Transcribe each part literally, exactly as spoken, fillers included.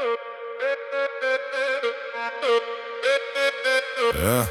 Yeah.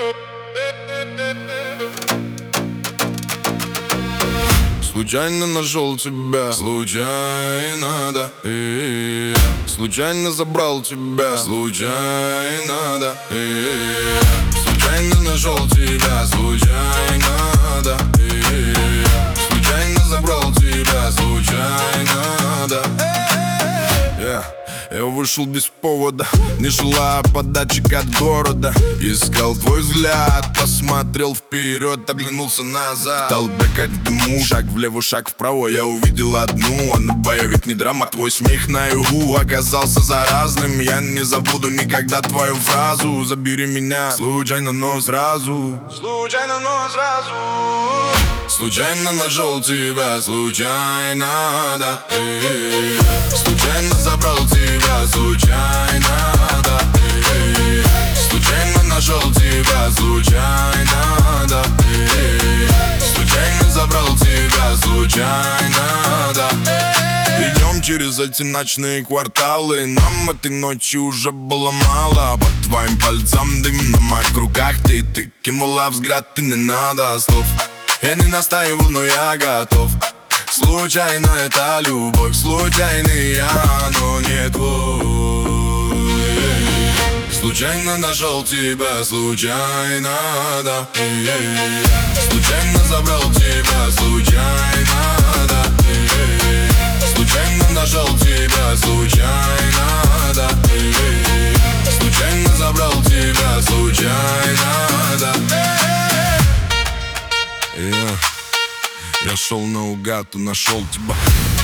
Случайно нашел тебя, случайно, да, и случайно забрал тебя, случайно, да, и случайно нашел тебя, случайно, да, и случайно забрал тебя, случайно, да. Yeah. Я вышел без повода, не шла подачек от города. Искал твой взгляд, посмотрел вперед, оглянулся назад. В толпе как дыму, шаг влево, шаг вправо, я увидел одну. Она боевик, не драма, твой смех на югу оказался заразным. Я не забуду никогда твою фразу: забери меня случайно, но сразу. Случайно, но сразу. Случайно нашел тебя, случайно, да, и случайно забрал тебя, случайно, да, и случайно нашел тебя, случайно, да, и случайно забрал тебя, случайно, да. Идем через эти ночные кварталы, нам этой ночи уже было мало. По твоим пальцам дым, на моих руках ты, ты кинула взгляд, и не надо слов. Я не настаиваю, но я готов. Случайно это любовь, случайный я, но не твой. Случайно нашел тебя, случайно, да, случайно забрал тебя, случайно, да, случайно нашел тебя, случайно, да, случайно забрал тебя, случайно, да. Я, я шел наугад и нашел тебя.